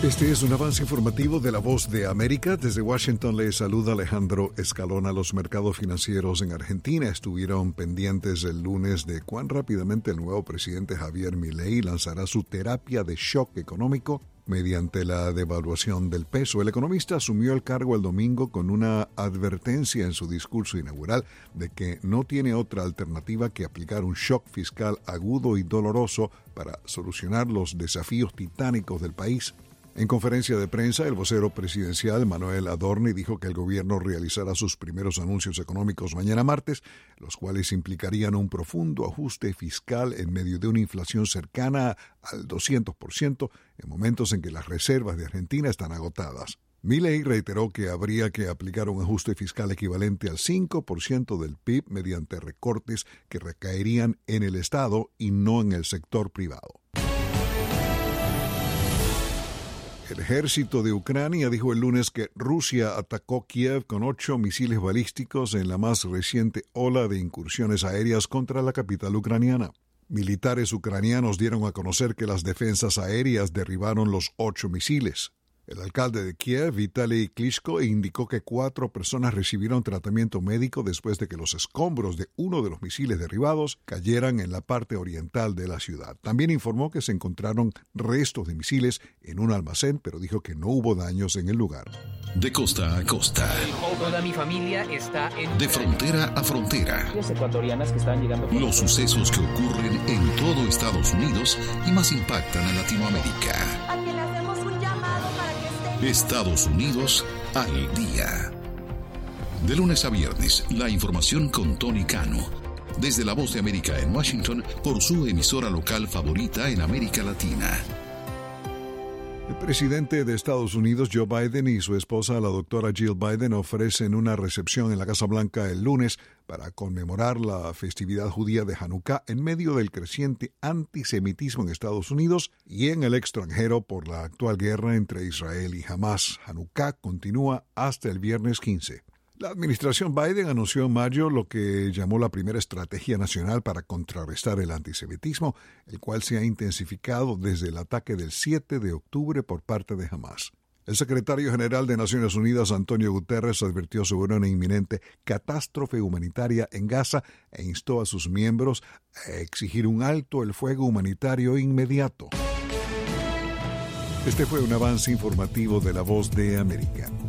Este es un avance informativo de La Voz de América. Desde Washington le saluda Alejandro Escalona. Los mercados financieros en Argentina estuvieron pendientes el lunes de cuán rápidamente el nuevo presidente Javier Milei lanzará su terapia de shock económico mediante la devaluación del peso. El economista asumió el cargo el domingo con una advertencia en su discurso inaugural de que no tiene otra alternativa que aplicar un shock fiscal agudo y doloroso para solucionar los desafíos titánicos del país. En conferencia de prensa, el vocero presidencial Manuel Adorni dijo que el gobierno realizará sus primeros anuncios económicos mañana martes, los cuales implicarían un profundo ajuste fiscal en medio de una inflación cercana al 200% en momentos en que las reservas de Argentina están agotadas. Milei reiteró que habría que aplicar un ajuste fiscal equivalente al 5% del PIB mediante recortes que recaerían en el Estado y no en el sector privado. El ejército de Ucrania dijo el lunes que Rusia atacó Kiev con 8 misiles balísticos en la más reciente ola de incursiones aéreas contra la capital ucraniana. Militares ucranianos dieron a conocer que las defensas aéreas derribaron los 8 misiles. El alcalde de Kiev, Vitaly Klitschko, indicó que 4 personas recibieron tratamiento médico después de que los escombros de uno de los misiles derribados cayeran en la parte oriental de la ciudad. También informó que se encontraron restos de misiles en un almacén, pero dijo que no hubo daños en el lugar. De costa a costa. Toda mi familia está en... De frontera a frontera. Las ecuatorianas que están llegando... Los sucesos que ocurren en todo Estados Unidos y más impactan a Latinoamérica. A quien le hacemos un llamado para que esté... Estados Unidos al día. De lunes a viernes, la información con Tony Cano. Desde La Voz de América en Washington, por su emisora local favorita en América Latina. El presidente de Estados Unidos, Joe Biden, y su esposa, la doctora Jill Biden, ofrecen una recepción en la Casa Blanca el lunes para conmemorar la festividad judía de Hanukkah en medio del creciente antisemitismo en Estados Unidos y en el extranjero por la actual guerra entre Israel y Hamás. Hanukkah continúa hasta el viernes 15. La administración Biden anunció en mayo lo que llamó la primera estrategia nacional para contrarrestar el antisemitismo, el cual se ha intensificado desde el ataque del 7 de octubre por parte de Hamás. El secretario general de Naciones Unidas, Antonio Guterres, advirtió sobre una inminente catástrofe humanitaria en Gaza e instó a sus miembros a exigir un alto el fuego humanitario inmediato. Este fue un avance informativo de La Voz de América.